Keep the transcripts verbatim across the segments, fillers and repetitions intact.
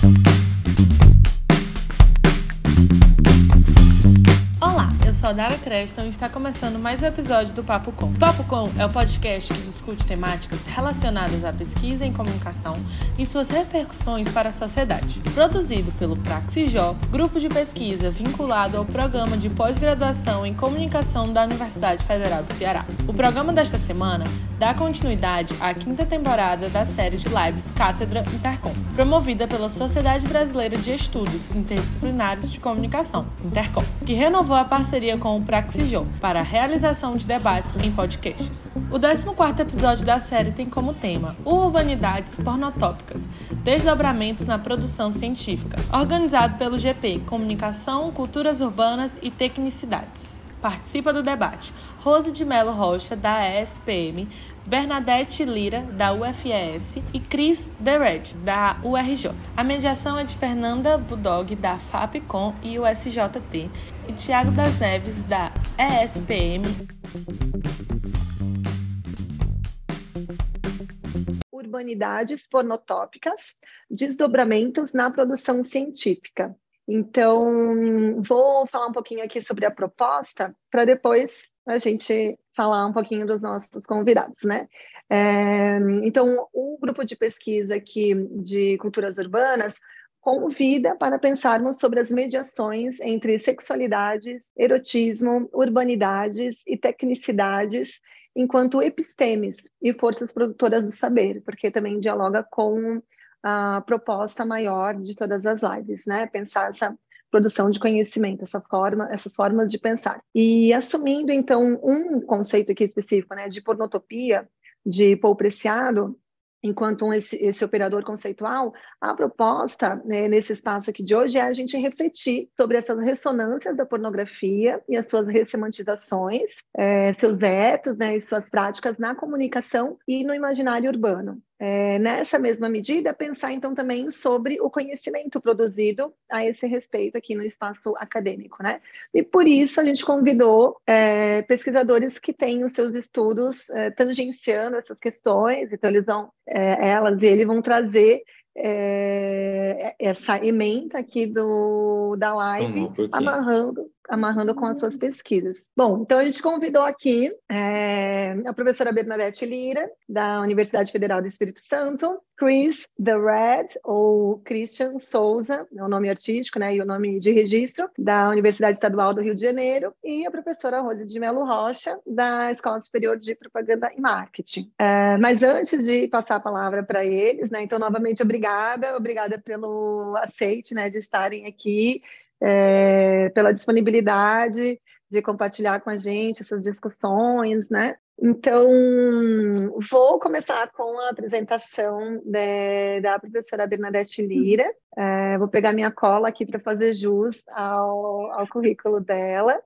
sou a Dara Creston e está começando mais um episódio do Papo Com. O Papo Com é o podcast que discute temáticas relacionadas à pesquisa em comunicação e suas repercussões para a sociedade. Produzido pelo Praxijó, grupo de pesquisa vinculado ao Programa de Pós-Graduação em Comunicação da Universidade Federal do Ceará. O programa desta semana dá continuidade à quinta temporada da série de lives Cátedra Intercom, promovida pela Sociedade Brasileira de Estudos Interdisciplinares de Comunicação, Intercom, que renovou a parceria com o Praxijó para a realização de debates em podcasts. O décimo quarto episódio da série tem como tema Urbanidades Pornotópicas, Desdobramentos na Produção Científica, organizado pelo G P Comunicação, Culturas Urbanas e Tecnicidades. Participa do debate Rose de Melo Rocha, da E S P M, Bernadette Lira, da U F E S e Cris Dered, da U R J. A mediação é de Fernanda Budog, da FAPCOM e U S J T, e Tiago das Neves, da E S P M. Urbanidades pornotópicas, desdobramentos na produção científica. Então, vou falar um pouquinho aqui sobre a proposta, para depois a gente falar um pouquinho dos nossos convidados, né? É, então, o grupo de pesquisa aqui de culturas urbanas convida para pensarmos sobre as mediações entre sexualidades, erotismo, urbanidades e tecnicidades enquanto epistemes e forças produtoras do saber, porque também dialoga com a proposta maior de todas as lives, né? Pensar essa produção de conhecimento, essa forma, essas formas de pensar. E assumindo, então, um conceito aqui específico, né, de pornotopia, de Paul Preciado, enquanto um, esse, esse operador conceitual, a proposta, né, nesse espaço aqui de hoje é a gente refletir sobre essas ressonâncias da pornografia e as suas ressemantizações, é, seus vetos, né, e suas práticas na comunicação e no imaginário urbano. É, nessa mesma medida, pensar então também sobre o conhecimento produzido a esse respeito aqui no espaço acadêmico, né? E por isso a gente convidou é, pesquisadores que têm os seus estudos é, tangenciando essas questões, então eles vão, é, elas e eles vão trazer é, essa ementa aqui do, da live, um amarrando, amarrando com as suas pesquisas. Bom, então a gente convidou aqui é, a professora Bernadette Lira, da Universidade Federal do Espírito Santo, Cris Dered, ou Christian Souza, é o nome artístico, né, e o nome de registro, da Universidade Estadual do Rio de Janeiro, e a professora Rose de Melo Rocha, da Escola Superior de Propaganda e Marketing. É, mas antes de passar a palavra para eles, né, então, novamente, obrigada, obrigada pelo aceite, né, de estarem aqui, é, pela disponibilidade de compartilhar com a gente essas discussões, né? Então, vou começar com a apresentação de, da professora Bernadette Lira. É, vou pegar minha cola aqui para fazer jus ao, ao currículo dela.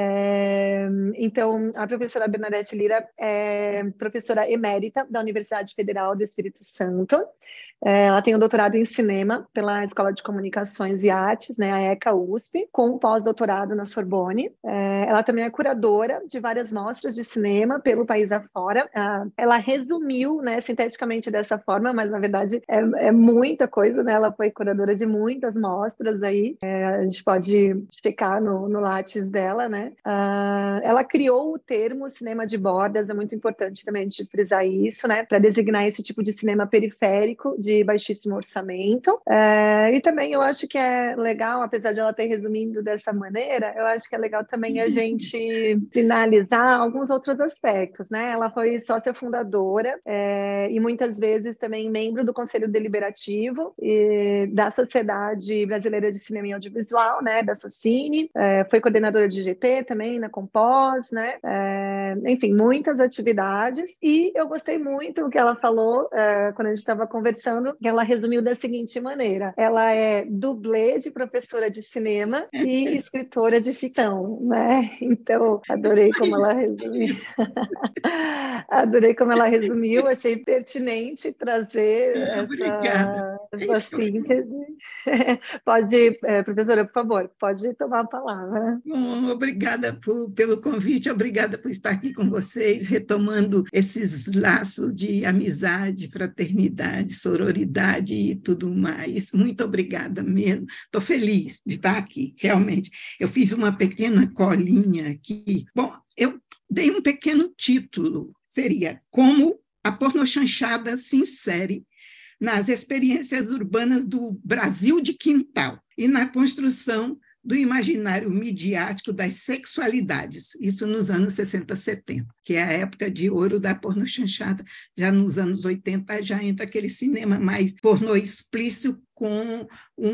É, então, a professora Bernadette Lira é professora emérita da Universidade Federal do Espírito Santo. É, ela tem um doutorado em cinema pela Escola de Comunicações e Artes, né, a ECA U S P, com um pós-doutorado na Sorbonne. É, ela também é curadora de várias mostras de cinema pelo país afora. Ah, ela resumiu, né, sinteticamente dessa forma, mas na verdade é, é muita coisa, né? Ela foi curadora de muitas mostras aí. É, a gente pode checar no, no Lattes dela, né? Ah, ela criou o termo cinema de bordas, é muito importante também a gente frisar isso, né? Para designar esse tipo de cinema periférico, de baixíssimo orçamento. É, e também eu acho que é legal, apesar de ela ter resumido dessa maneira, eu acho que é legal também a gente finalizar alguns outros aspectos, né? Ela foi sócia fundadora é, e muitas vezes também membro do Conselho Deliberativo e da Sociedade Brasileira de Cinema e Audiovisual, né? Da Socine, é, foi coordenadora de G T também, na Compós, né? É, enfim, muitas atividades. E eu gostei muito do que ela falou é, quando a gente estava conversando, que ela resumiu da seguinte maneira: ela é dublê de professora de cinema e escritora de ficção, né? Então, adorei como ela resumiu. Adorei como ela resumiu, achei pertinente trazer essa, essa síntese. Pode, é, professora, por favor, pode tomar a palavra. Bom, obrigada. obrigada por, pelo convite, obrigada por estar aqui com vocês, retomando esses laços de amizade, fraternidade, sororidade e tudo mais. Muito obrigada mesmo. Estou feliz de estar aqui, realmente. Eu fiz uma pequena colinha aqui. Bom, eu dei um pequeno título, seria Como a Pornochanchada se insere nas experiências urbanas do Brasil de quintal e na construção do imaginário midiático das sexualidades, isso nos anos sessenta, setenta, que é a época de ouro da pornochanchada. Já nos anos oitenta já entra aquele cinema mais pornô explícito com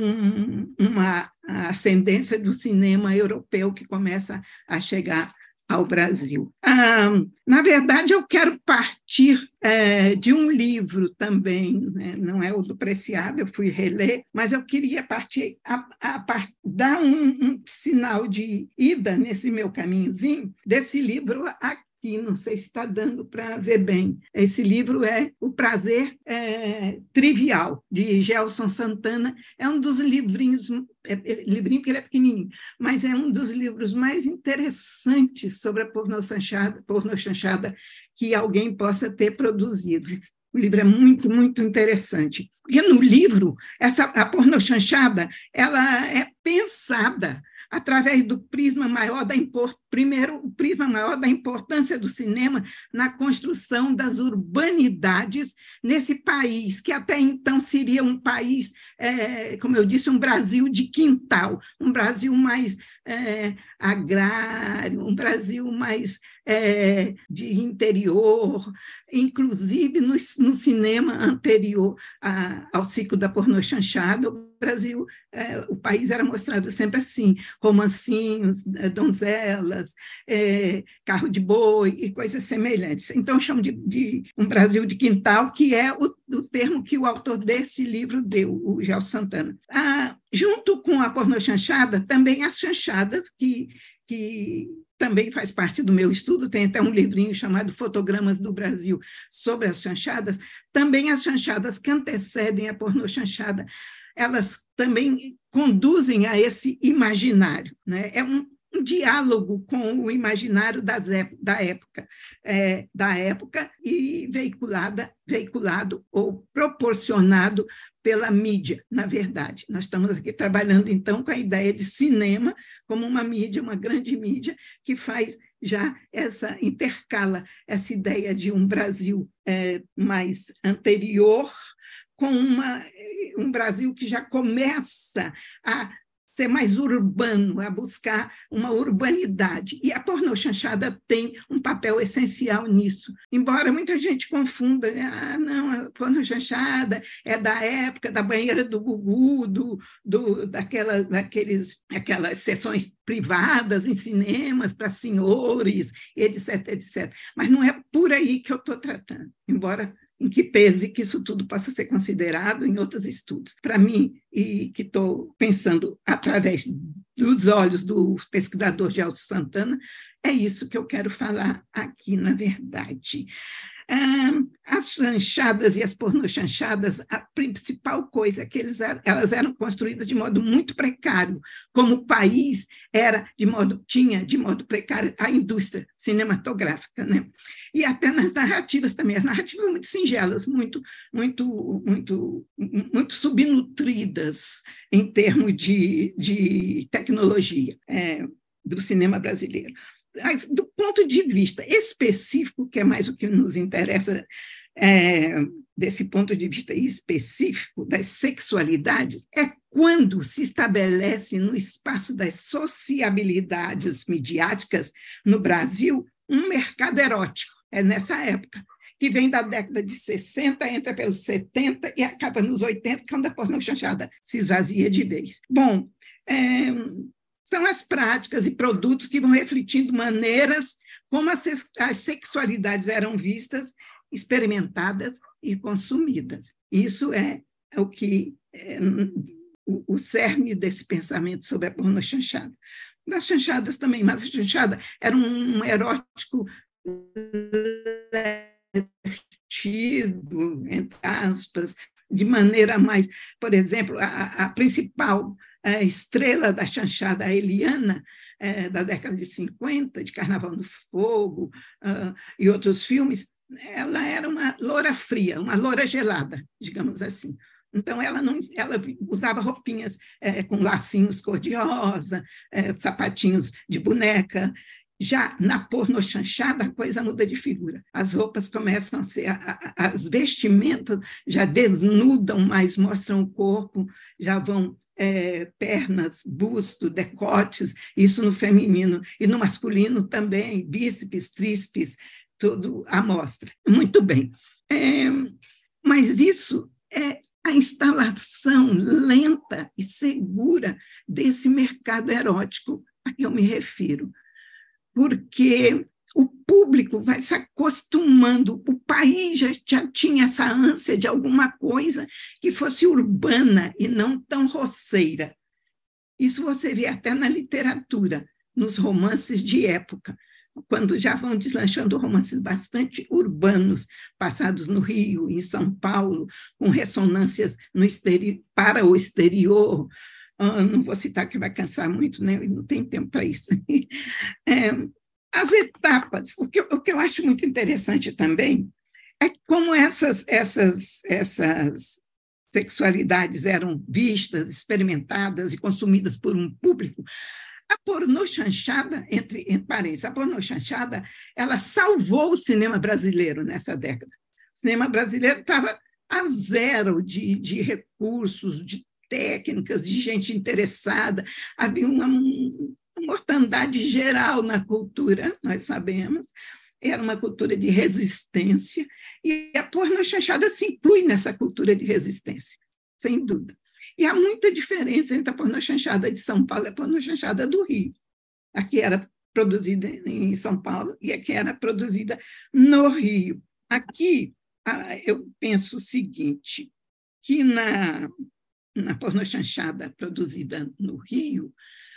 um, uma ascendência do cinema europeu que começa a chegar ao Brasil. Ah, na verdade, eu quero partir é, de um livro também, né? Não é o do Preciado, eu fui reler, mas eu queria partir a, a, a dar um, um sinal de ida nesse meu caminhozinho desse livro aqui, não sei se está dando para ver bem. Esse livro é O Prazer é, Trivial, de Gelson Santana. É um dos livrinhos, é, é, livrinho que ele é pequenininho, mas é um dos livros mais interessantes sobre a pornochanchada, pornochanchada que alguém possa ter produzido. O livro é muito, muito interessante. Porque no livro, essa, a pornochanchada, ela é pensada através do prisma maior da import... primeiro o prisma maior da importância do cinema na construção das urbanidades nesse país, que até então seria um país, é, como eu disse, um Brasil de quintal, um Brasil mais é, agrário, um Brasil mais é, de interior, inclusive no, no cinema anterior a, ao ciclo da pornochanchada, o Brasil, é, o país era mostrado sempre assim, romancinhos, donzelas, é, carro de boi e coisas semelhantes. Então, eu chamo de, de um Brasil de quintal, que é o, o termo que o autor desse livro deu, o Gelson Santana. Ah, junto com a pornochanchada, também as chanchadas, que, que também faz parte do meu estudo, tem até um livrinho chamado Fotogramas do Brasil sobre as chanchadas, também as chanchadas que antecedem a pornochanchada, elas também conduzem a esse imaginário, né? É um, um diálogo com o imaginário das ép da época, é, da época e veiculada, veiculado ou proporcionado pela mídia, na verdade. Nós estamos aqui trabalhando, então, com a ideia de cinema como uma mídia, uma grande mídia, que faz já essa, intercala essa ideia de um Brasil é, mais anterior, com uma, um Brasil que já começa a ser mais urbano, a buscar uma urbanidade. E a pornochanchada tem um papel essencial nisso. Embora muita gente confunda, né? Ah, não, a pornochanchada é da época da banheira do Gugu, do, do, daquela, daqueles, aquelas sessões privadas em cinemas para senhores, etc, etcétera. Mas não é por aí que eu estou tratando, embora em que pese que isso tudo possa ser considerado em outros estudos. Para mim, e que estou pensando através dos olhos do pesquisador Gelson Santana, é isso que eu quero falar aqui, na verdade. As chanchadas e as pornochanchadas, a principal coisa é que eles, elas eram construídas de modo muito precário, como o país era de modo, tinha de modo precário a indústria cinematográfica, né? E até nas narrativas também, as narrativas muito singelas, muito, muito, muito, muito subnutridas em termos de, de tecnologia é, do cinema brasileiro. Do ponto de vista específico, que é mais o que nos interessa, é, desse ponto de vista específico das sexualidades, é quando se estabelece no espaço das sociabilidades midiáticas no Brasil um mercado erótico. É nessa época, que vem da década de sessenta, entra pelos setenta e acaba nos oitenta, quando a pornochanchada se esvazia de vez. Bom, é, são as práticas e produtos que vão refletindo maneiras como as, as sexualidades eram vistas, experimentadas e consumidas. Isso é o que é, o, o cerne desse pensamento sobre a pornochanchada. Das chanchadas também, mas a chanchada era um, um erótico divertido, entre aspas, de maneira mais... Por exemplo, a, a principal a estrela da chanchada, a Eliana, é, da década de cinquenta, de Carnaval no Fogo uh, e outros filmes, ela era uma loura fria, uma loura gelada, digamos assim. Então, ela, não, ela usava roupinhas é, com lacinhos cor-de-rosa, é, sapatinhos de boneca. Já na pornochanchada, a coisa muda de figura. As roupas começam a ser... A, a, as vestimentas já desnudam mais, mostram o corpo, já vão é, pernas, busto, decotes, isso no feminino. E no masculino também, bíceps, tríceps, tudo à mostra. Muito bem. É, mas isso é a instalação lenta e segura desse mercado erótico a que eu me refiro. Porque o público vai se acostumando, o país já, já tinha essa ânsia de alguma coisa que fosse urbana e não tão roceira. Isso você vê até na literatura, nos romances de época, quando já vão deslanchando romances bastante urbanos, passados no Rio, em São Paulo, com ressonâncias no exterior, para o exterior. Uh, não vou citar que vai cansar muito, né? Não tem tempo para isso. É, as etapas, o que, o que eu acho muito interessante também é como essas, essas, essas sexualidades eram vistas, experimentadas e consumidas por um público. A pornochanchada, entre, entre parênteses, a pornochanchada, ela salvou o cinema brasileiro nessa década. O cinema brasileiro estava a zero de, de recursos, de técnicas, de gente interessada. Havia uma, uma mortandade geral na cultura, nós sabemos. Era uma cultura de resistência, e a pornochanchada se inclui nessa cultura de resistência, sem dúvida. E há muita diferença entre a pornochanchada de São Paulo e a pornochanchada do Rio. A que era produzida em São Paulo e a que era produzida no Rio. Aqui, eu penso o seguinte, que na, na pornochanchada produzida no Rio,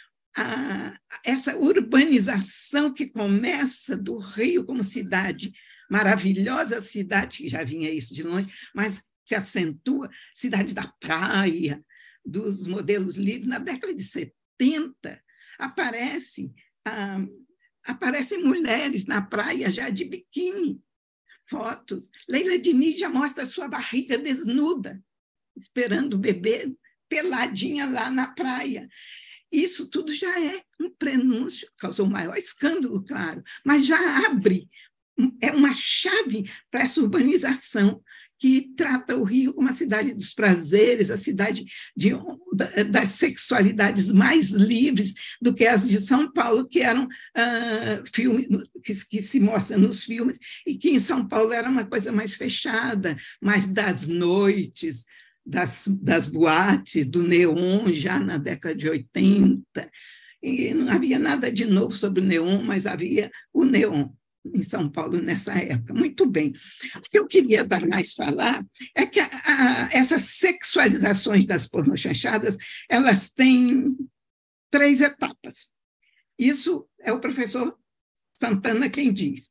a, essa urbanização que começa do Rio como cidade, maravilhosa cidade, que já vinha isso de longe, mas se acentua, cidade da praia, dos modelos livres. Na década de setenta, aparecem, ah, aparecem mulheres na praia já de biquíni, fotos. Leila Diniz já mostra a sua barriga desnuda, esperando o bebê peladinha lá na praia. Isso tudo já é um prenúncio, causou um maior escândalo, claro, mas já abre, é uma chave para essa urbanização que trata o Rio como a cidade dos prazeres, a cidade de, das sexualidades mais livres do que as de São Paulo, que eram uh, filmes que, que se mostram nos filmes, e que em São Paulo era uma coisa mais fechada, mais das noites, das, das boates, do neon, já na década de oitenta. E não havia nada de novo sobre o neon, mas havia o neon em São Paulo nessa época. Muito bem. O que eu queria mais falar é que a, a, essas sexualizações das pornochanchadas, elas têm três etapas. Isso é o professor Santana quem diz.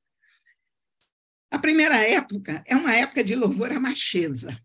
A primeira época é uma época de louvor à macheza.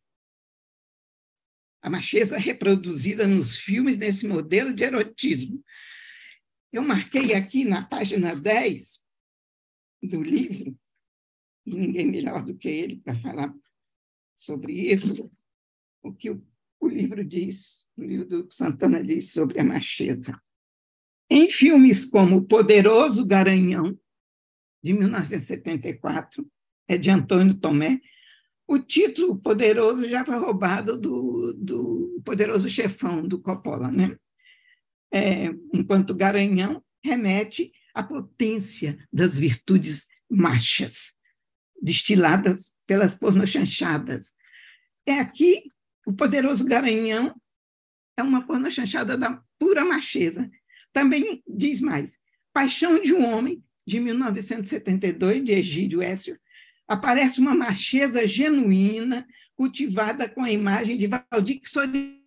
A macheza reproduzida nos filmes nesse modelo de erotismo. Eu marquei aqui na página dez do livro, e ninguém melhor do que ele para falar sobre isso, o que o, o livro diz, o livro do Santana diz sobre a macheza. Em filmes como O Poderoso Garanhão, de mil novecentos e setenta e quatro, é de Antônio Tomé, o título Poderoso já foi roubado do, do Poderoso Chefão, do Coppola, né? É, enquanto Garanhão remete à potência das virtudes machas, destiladas pelas pornochanchadas. É aqui, o Poderoso Garanhão é uma pornochanchada da pura macheza. Também diz mais, Paixão de um Homem, de mil novecentos e setenta e dois, de Egídio Écio, aparece uma macheza genuína, cultivada com a imagem de Valdir Soriano.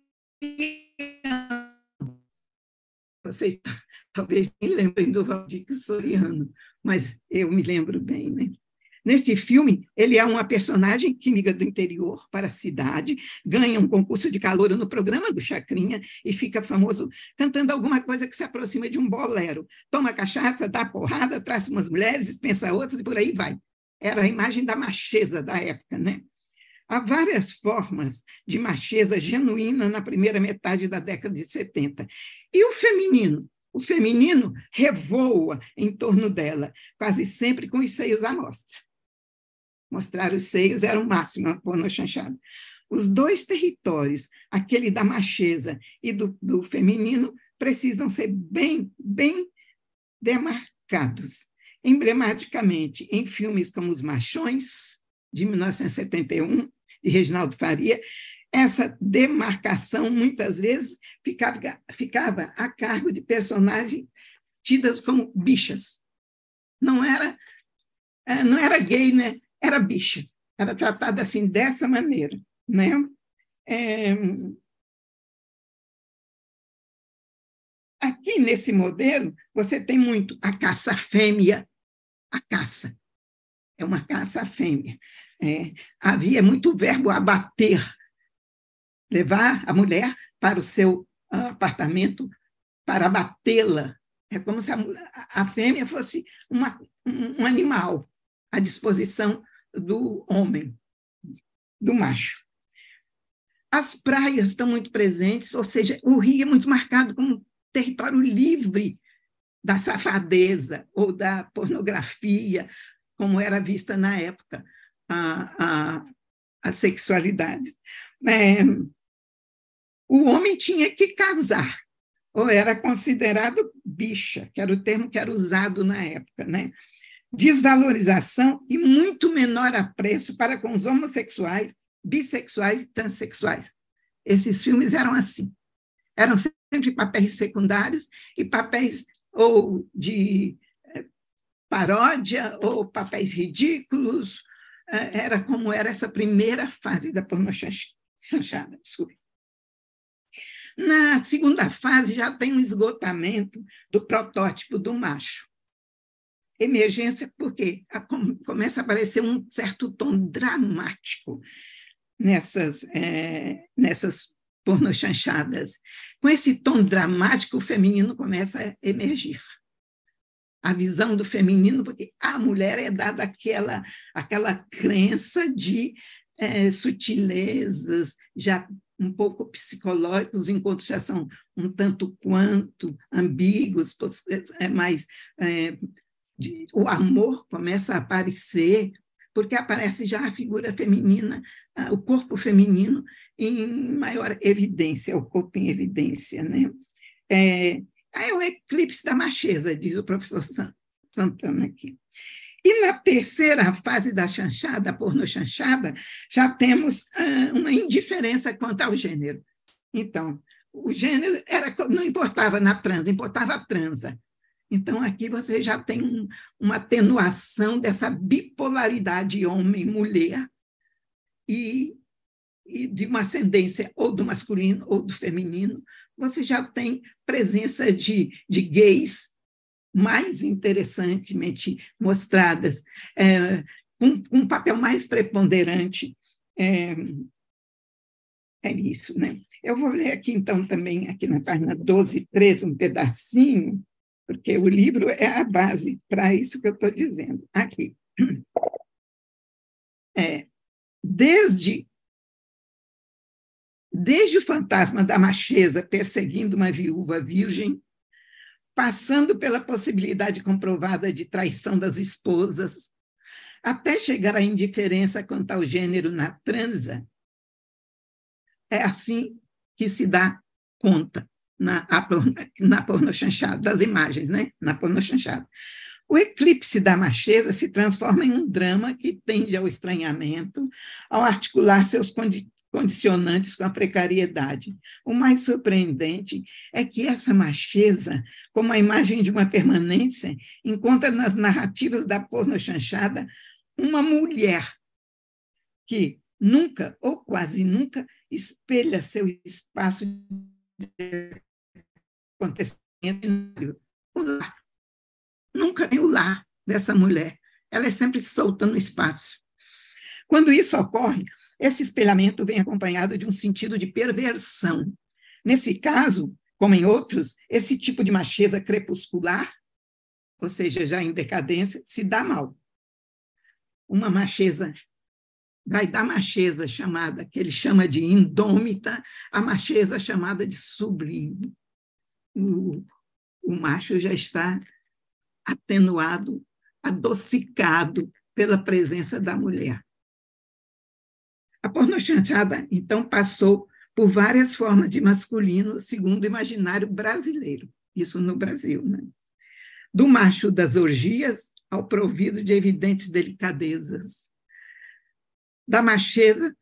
Vocês talvez nem lembrem do Valdir Soriano, mas eu me lembro bem, né? Nesse filme, ele é uma personagem que migra do interior para a cidade, ganha um concurso de calouro no programa do Chacrinha e fica famoso cantando alguma coisa que se aproxima de um bolero. Toma cachaça, dá porrada, traz umas mulheres, dispensa outras e por aí vai. Era a imagem da macheza da época, né? Há várias formas de macheza genuína na primeira metade da década de setenta. E o feminino? O feminino revoa em torno dela, quase sempre com os seios à mostra. Mostrar os seios era o máximo na pornochanchada. Os dois territórios, aquele da macheza e do, do feminino, precisam ser bem, bem demarcados. Emblematicamente, em filmes como Os Machões, de mil novecentos e setenta e um, de Reginaldo Faria, essa demarcação, muitas vezes, ficava, ficava a cargo de personagens tidas como bichas. Não era, não era gay, né? Era bicha. Era tratada assim, dessa maneira, né? É... Aqui, nesse modelo, você tem muito a caça fêmea, a caça. É uma caça fêmea. É, havia muito verbo abater, levar a mulher para o seu apartamento para abatê-la. É como se a, a fêmea fosse uma, um, um animal à disposição do homem, do macho. As praias estão muito presentes, ou seja, o Rio é muito marcado como território livre da safadeza ou da pornografia, como era vista na época a, a, a sexualidade. É, o homem tinha que casar, ou era considerado bicha, que era o termo que era usado na época, né? Desvalorização e muito menor apreço para com os homossexuais, bissexuais e transexuais. Esses filmes eram assim. Eram sempre papéis secundários e papéis ou de paródia ou papéis ridículos. Era como era essa primeira fase da pornochanchada. Desculpe. Na segunda fase, já tem um esgotamento do protótipo do macho. Emergência, porque começa a aparecer um certo tom dramático nessas, é, nessas pornochanchadas. Com esse tom dramático, o feminino começa a emergir. A visão do feminino, porque a mulher é dada aquela, aquela crença de é, sutilezas, já um pouco psicológicos, os encontros já são um tanto quanto ambíguos, é mais... É, de, o amor começa a aparecer, porque aparece já a figura feminina, o corpo feminino em maior evidência, o corpo em evidência, né? É, é o eclipse da macheza, diz o professor Santana aqui. E na terceira fase da chanchada, a pornochanchada, já temos ah, uma indiferença quanto ao gênero. Então, o gênero era, não importava na transa, importava a transa. Então, aqui você já tem um, uma atenuação dessa bipolaridade homem-mulher e, e de uma ascendência ou do masculino ou do feminino. Você já tem presença de, de gays mais interessantemente mostradas, é, com, com um papel mais preponderante. É, é isso, né? Eu vou ler aqui, então, também, aqui na página doze e treze, um pedacinho, porque o livro é a base para isso que eu estou dizendo. Aqui. É, desde, desde o fantasma da macheza perseguindo uma viúva virgem, passando pela possibilidade comprovada de traição das esposas, até chegar à indiferença quanto ao gênero na transa, é assim que se dá conta na, na pornochanchada, das imagens, né? Na pornochanchada. O eclipse da macheza se transforma em um drama que tende ao estranhamento, ao articular seus condi condicionantes com a precariedade. O mais surpreendente é que essa macheza, como a imagem de uma permanência, encontra nas narrativas da pornochanchada uma mulher que nunca, ou quase nunca, espelha seu espaço de acontecimento. O lar. Nunca tem o lar dessa mulher. ela é sempre solta no espaço. Quando isso ocorre, esse espelhamento vem acompanhado de um sentido de perversão. Nesse caso, como em outros, esse tipo de macheza crepuscular, ou seja, já em decadência, se dá mal. Uma macheza, vai da macheza chamada, que ele chama de indômita, a macheza chamada de sublime. O, o macho já está atenuado, adocicado pela presença da mulher. A pornochanchada, então, passou por várias formas de masculino, segundo o imaginário brasileiro, isso no Brasil, né? Do macho das orgias ao provido de evidentes delicadezas. Da macheza,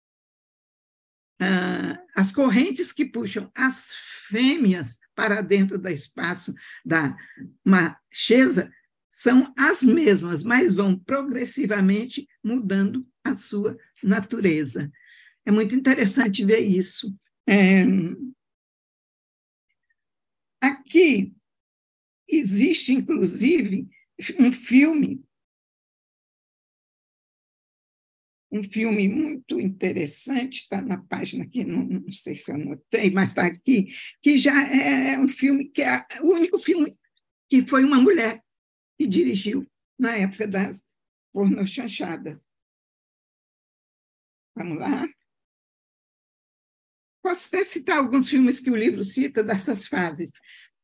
ah, as correntes que puxam as fêmeas para dentro do espaço da macheza são as mesmas, mas vão progressivamente mudando a sua natureza. É muito interessante ver isso. É... Aqui existe, inclusive, um filme, um filme muito interessante, está na página aqui, não, não sei se eu anotei, mas está aqui, que já é um filme que é o único filme que foi uma mulher que dirigiu na época das pornochanchadas. Vamos lá. Posso até citar alguns filmes que o livro cita dessas fases.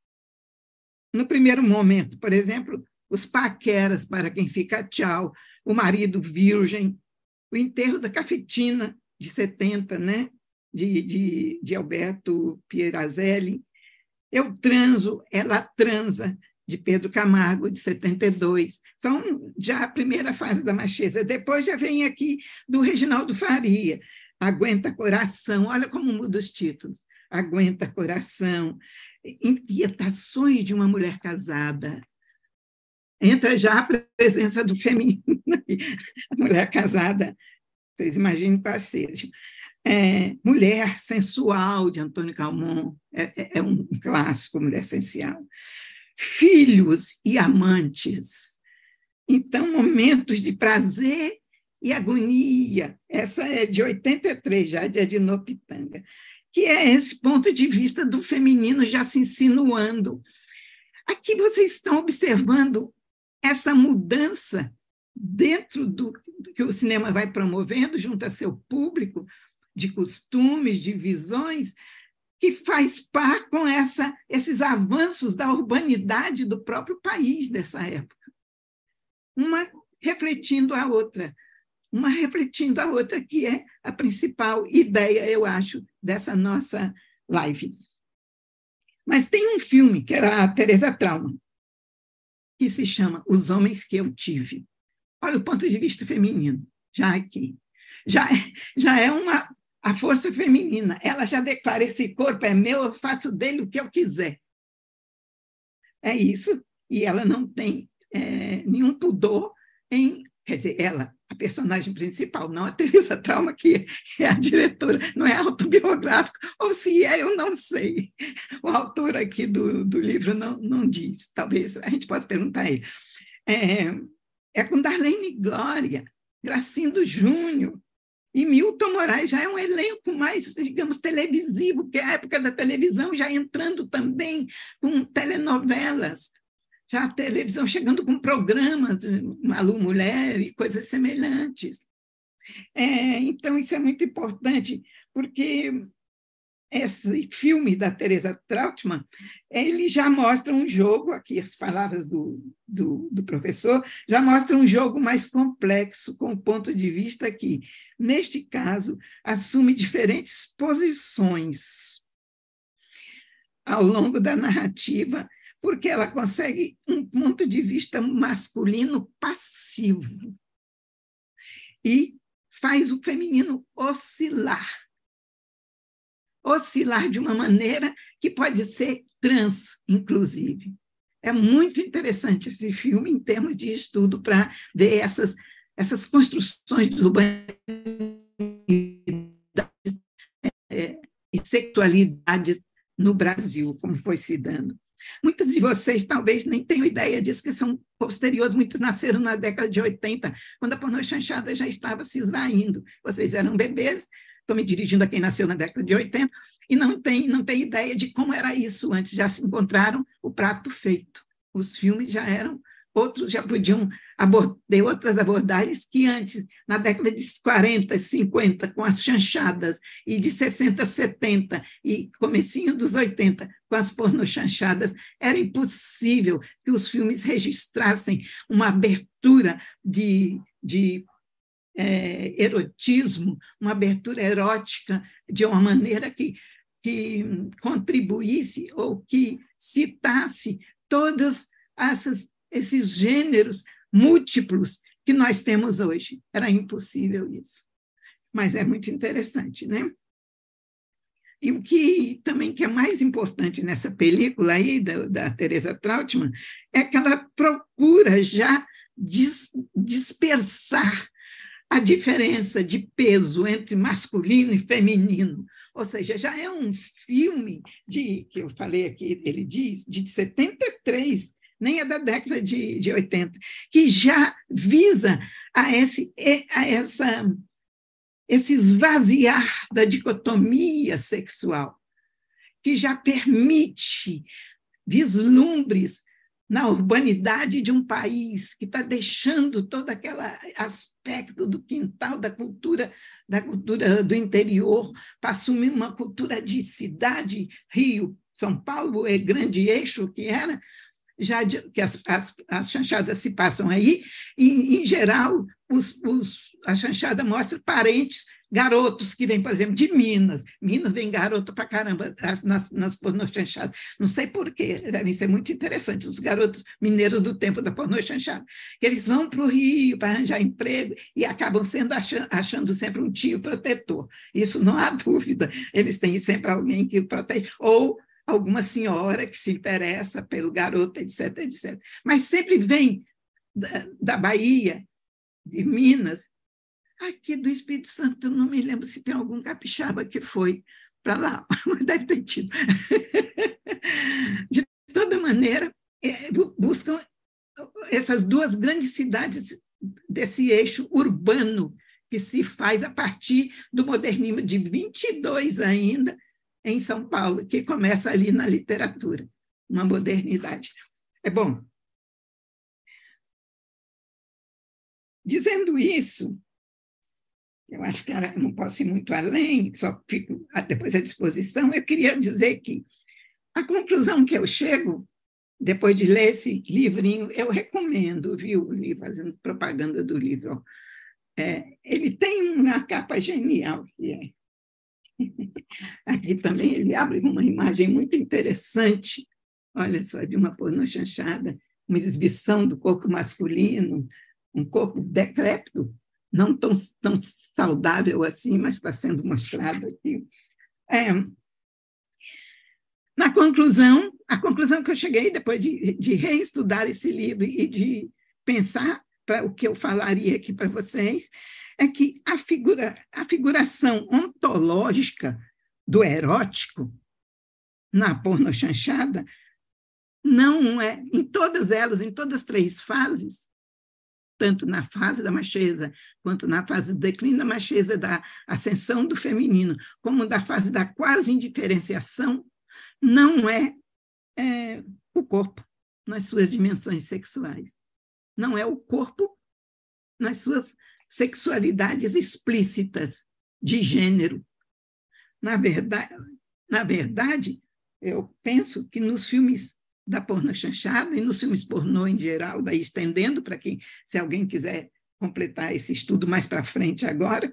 No primeiro momento, por exemplo, Os Paqueras, para quem fica tchau, O Marido Virgem, O Enterro da Cafetina, de setenta, né? de, de, de Alberto Pierazelli, Eu Transo, Ela Transa, de Pedro Camargo, de setenta e dois. São já a primeira fase da macheza. Depois já vem aqui do Reginaldo Faria, Aguenta Coração, olha como muda os títulos. Aguenta Coração, Inquietações de uma Mulher Casada. Entra já a presença do feminino. A mulher casada, vocês imaginem qual seja. É, Mulher Sensual, de Antônio Calmon, é, é um clássico, Mulher Sensual. Filhos e Amantes. Então, Momentos de Prazer e Agonia. Essa é de oitenta e três, já de Adinô Pitanga, que é esse ponto de vista do feminino já se insinuando. Aqui vocês estão observando essa mudança dentro do, do que o cinema vai promovendo junto a seu público, de costumes, de visões, que faz par com essa, esses avanços da urbanidade do próprio país dessa época. Uma refletindo a outra, uma refletindo a outra, que é a principal ideia, eu acho, dessa nossa live. Mas tem um filme, que é a Teresa Trauma, que se chama Os Homens que Eu Tive. Olha o ponto de vista feminino, já aqui. Já, já é uma... A força feminina, ela já declara, esse corpo é meu, eu faço dele o que eu quiser. É isso, e ela não tem é, nenhum pudor em... Quer dizer, ela, a personagem principal, não a Teresa Trauma, que é a diretora, não é autobiográfico, ou se é, eu não sei. O autor aqui do, do livro não, não diz, talvez a gente possa perguntar a ele. É, é com Darlene Glória, Gracindo Júnior, e Milton Moraes já é um elenco mais, digamos, televisivo, que é a época da televisão, já entrando também com telenovelas, já a televisão chegando com programas de Malu Mulher e coisas semelhantes. É, então, isso é muito importante, porque esse filme da Teresa Trautmann, ele já mostra um jogo, aqui as palavras do, do, do professor, já mostra um jogo mais complexo, com o ponto de vista que, neste caso, assume diferentes posições ao longo da narrativa, porque ela consegue um ponto de vista masculino passivo e faz o feminino oscilar. Oscilar de uma maneira que pode ser trans, inclusive. É muito interessante esse filme em termos de estudo para ver essas, essas construções de urbanidade é, e sexualidade no Brasil, como foi se dando. Muitos de vocês talvez nem tenham ideia disso, que são posteriores, muitos nasceram na década de oitenta, quando a pornochanchada já estava se esvaindo. Vocês eram bebês, estou me dirigindo a quem nasceu na década de oitenta, e não tem, não tem ideia de como era isso antes, já se encontraram o prato feito. Os filmes já eram, outros já podiam ter outras abordagens que antes, na década de quarenta, cinquenta, com as chanchadas, e de sessenta, setenta, e comecinho dos oitenta, com as pornochanchadas, era impossível que os filmes registrassem uma abertura de, de é, erotismo, uma abertura erótica, de uma maneira que, que contribuísse ou que citasse todas essas, esses gêneros múltiplos que nós temos hoje. Era impossível isso. Mas é muito interessante, né? E o que também que é mais importante nessa película aí, da, da Teresa Trautmann, é que ela procura já dis, dispersar a diferença de peso entre masculino e feminino. Ou seja, já é um filme de, que eu falei aqui, ele diz, de setenta e três, nem é da década de, de oitenta, que já visa a esse, a essa, esse esvaziar da dicotomia sexual, que já permite vislumbres na urbanidade de um país que está deixando todo aquele aspecto do quintal, da cultura, da cultura do interior, para assumir uma cultura de cidade, Rio, São Paulo, é grande eixo que era, já de, que as, as, as chanchadas se passam aí, e, em geral, os, os, a chanchada mostra parentes, garotos que vêm, por exemplo, de Minas. Minas vem garoto para caramba nas, nas pornochanchadas. Não sei por quê, devem ser muito interessantes os garotos mineiros do tempo da pornochanchada, que eles vão para o Rio para arranjar emprego e acabam sendo achando, achando sempre um tio protetor. Isso não há dúvida. Eles têm sempre alguém que protege, ou alguma senhora que se interessa pelo garoto, etc, etcétera. Mas sempre vem da, da Bahia, de Minas, aqui do Espírito Santo, eu não me lembro se tem algum capixaba que foi para lá, mas deve ter tido. De toda maneira, buscam essas duas grandes cidades desse eixo urbano que se faz a partir do modernismo de vinte e dois ainda, em São Paulo, que começa ali na literatura, uma modernidade. É bom. Dizendo isso, eu acho que eu não posso ir muito além, só fico depois à disposição, eu queria dizer que a conclusão que eu chego, depois de ler esse livrinho, eu recomendo, viu, fazendo propaganda do livro. É, ele tem uma capa genial, que é aqui também ele abre uma imagem muito interessante, olha só, de uma pornochanchada, uma exibição do corpo masculino, um corpo decrépito, não tão, tão saudável assim, mas está sendo mostrado aqui. É, na conclusão, a conclusão que eu cheguei depois de, de reestudar esse livro e de pensar para o que eu falaria aqui para vocês, é que a, figura, a figuração ontológica do erótico na pornochanchada não é, em todas elas, em todas as três fases, tanto na fase da macheza, quanto na fase do declínio da macheza, da ascensão do feminino, como da fase da quase indiferenciação, não é, é o corpo nas suas dimensões sexuais. Não é o corpo nas suas sexualidades explícitas de gênero. Na verdade, na verdade, eu penso que nos filmes da pornochanchada e nos filmes pornô em geral, daí estendendo para quem, se alguém quiser completar esse estudo mais para frente agora,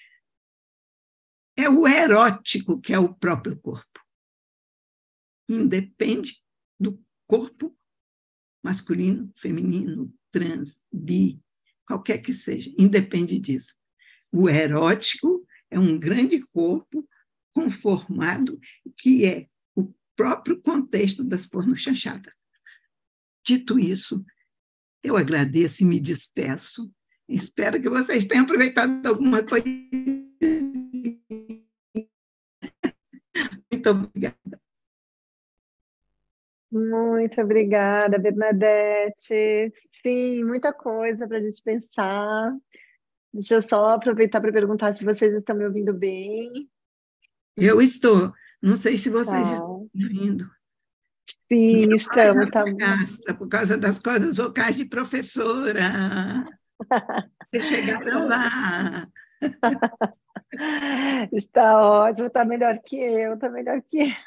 é o erótico que é o próprio corpo. Independe do corpo masculino, feminino, trans, bi, qualquer que seja, independe disso. O erótico é um grande corpo conformado que é o próprio contexto das pornochanchadas. Dito isso, eu agradeço e me despeço. Espero que vocês tenham aproveitado alguma coisa. Muito obrigada. Muito obrigada, Bernadette. Sim, muita coisa para a gente pensar. Deixa eu só aproveitar para perguntar se vocês estão me ouvindo bem. Eu estou. Não sei se vocês estão Tá. ouvindo. Sim, Minha voz estamos. está Tá... gasta por causa das cordas vocais de professora. Vocês chegaram lá. Está ótimo, está melhor que eu, está melhor que eu.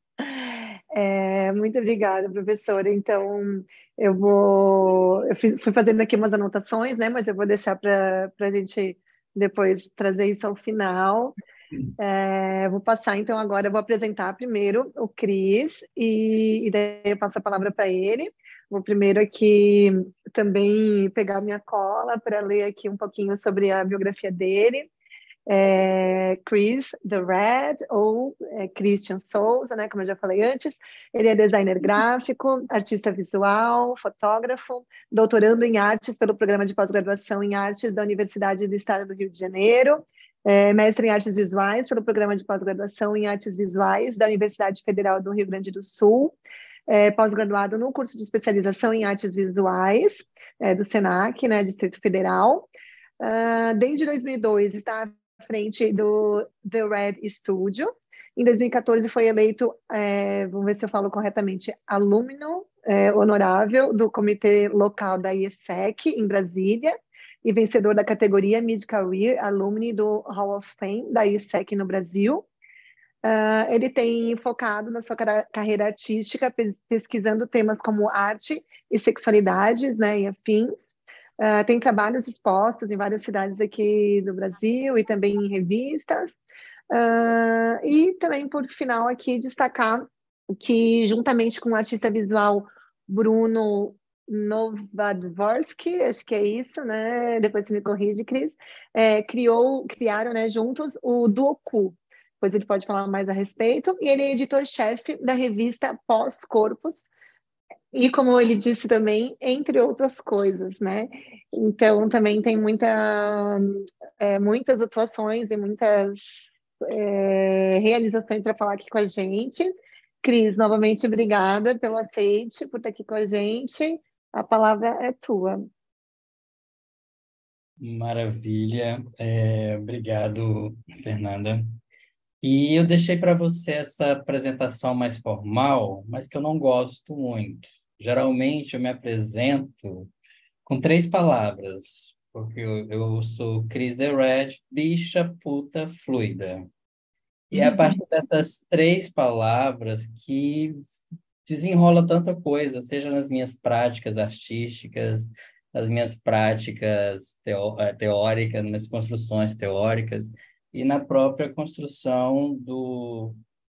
É, muito obrigada, professora. Então, eu vou. Eu fui fui fazendo aqui umas anotações, né? Mas eu vou deixar para a gente depois trazer isso ao final. É, vou passar, então, agora eu vou apresentar primeiro o Cris, e, e daí eu passo a palavra para ele. Vou primeiro aqui também pegar minha cola para ler aqui um pouquinho sobre a biografia dele. É, Chris The Red, ou é, Christian Souza, né, como eu já falei antes. Ele é designer gráfico, artista visual, fotógrafo, doutorando em artes pelo programa de pós-graduação em artes da Universidade do Estado do Rio de Janeiro, é, mestre em artes visuais pelo programa de pós-graduação em artes visuais da Universidade Federal do Rio Grande do Sul, é, pós-graduado no curso de especialização em artes visuais é, do SENAC, né, Distrito Federal. Uh, desde dois mil e dois está à frente do The Red Studio. Em dois mil e quatorze foi eleito, é, vamos ver se eu falo corretamente, alumno é, honorável do Comitê Local da I E S E C em Brasília e vencedor da categoria Mid-Career Alumni do Hall of Fame da I E S E C no Brasil. Uh, ele tem focado na sua carreira artística, pesquisando temas como arte e sexualidades, né, e afins. Uh, tem trabalhos expostos em várias cidades aqui do Brasil e também em revistas. Uh, e também, por final, aqui destacar que, juntamente com o artista visual Bruno Novadvorsky, acho que é isso, né? Depois você me corrige, Cris, é, criou, criaram, né, juntos o Duoku. Depois ele pode falar mais a respeito. E ele é editor-chefe da revista Pós-Corpos, e como ele disse também, entre outras coisas, né? Então, também tem muita, é, muitas atuações e muitas é, realizações para falar aqui com a gente. Cris, novamente, obrigada pelo aceite, por estar aqui com a gente. A palavra é tua. Maravilha. É, obrigado, Fernanda. E eu deixei para você essa apresentação mais formal, mas que eu não gosto muito. Geralmente eu me apresento com três palavras, porque eu, eu sou Cris The Red, bicha, puta, fluida. E é a partir dessas três palavras que desenrola tanta coisa, seja nas minhas práticas artísticas, nas minhas práticas teo, teóricas, nas minhas construções teóricas, e na própria construção do,